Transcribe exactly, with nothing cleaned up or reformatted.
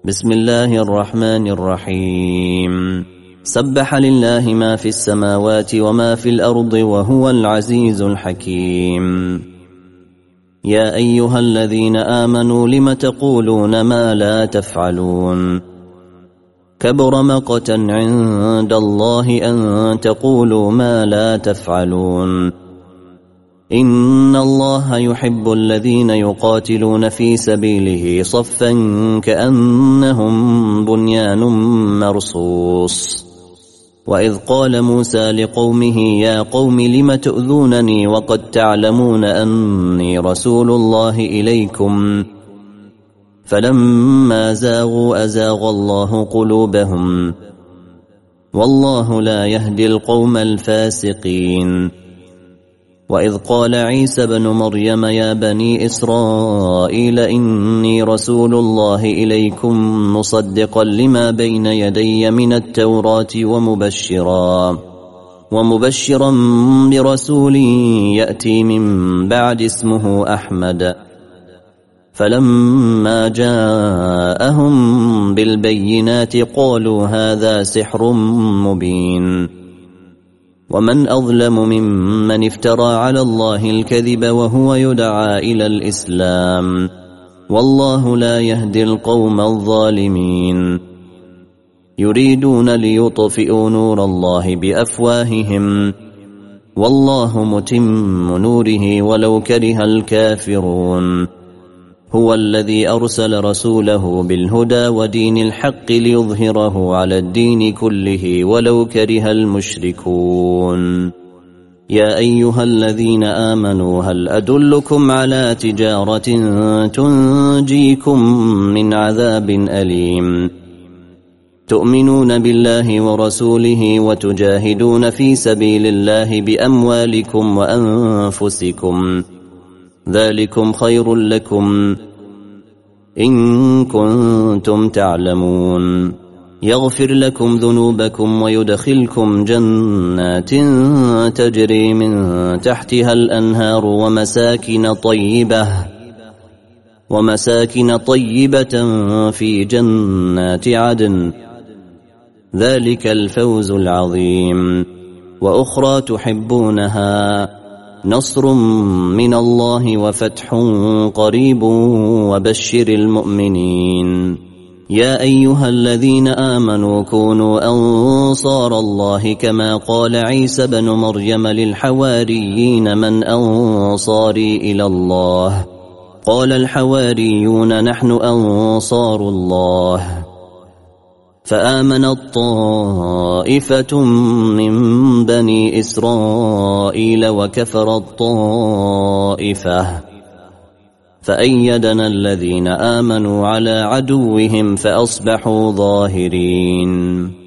بسم الله الرحمن الرحيم. سبح لله ما في السماوات وما في الأرض وهو العزيز الحكيم. يا أيها الذين آمنوا لم تقولون ما لا تفعلون؟ كبر مقتا عند الله أن تقولوا ما لا تفعلون. إن الله يحب الذين يقاتلون في سبيله صفا كأنهم بنيان مرصوص. وإذ قال موسى لقومه يا قوم لم تؤذونني وقد تعلمون أني رسول الله إليكم فلما زاغوا أزاغ الله قلوبهم والله لا يهدي القوم الفاسقين. وإذ قال عيسى بن مريم يا بني إسرائيل إني رسول الله إليكم مصدقا لما بين يدي من التوراة ومبشرا ومبشرا برسول يأتي من بعد اسمه أحمد. فلما جاءهم بالبينات قالوا هذا سحر مبين. ومن أظلم ممن افترى على الله الكذب وهو يدعى إلى الإسلام والله لا يهدي القوم الظالمين. يريدون ليطفئوا نور الله بأفواههم والله متم نوره ولو كره الكافرون. هو الذي أرسل رسوله بالهدى ودين الحق ليظهره على الدين كله ولو كره المشركون. يا أيها الذين آمنوا هل أدلكم على تجارة تنجيكم من عذاب أليم تؤمنون بالله ورسوله وتجاهدون في سبيل الله بأموالكم وأنفسكم ذلكم خير لكم إن كنتم تعلمون. يغفر لكم ذنوبكم ويدخلكم جنات تجري من تحتها الأنهار ومساكن طيبة ومساكن طيبة في جنات عدن ذلك الفوز العظيم. وأخرى تحبونها نصر من الله وفتح قريب وبشر المؤمنين. يا أيها الذين آمنوا كونوا أنصار الله كما قال عيسى بن مريم للحواريين من أنصاري إلى الله قال الحواريون نحن أنصار الله. فآمنت طائفة من بني إسرائيل وكفرت طائفة فأيدنا الذين آمنوا على عدوهم فأصبحوا ظاهرين.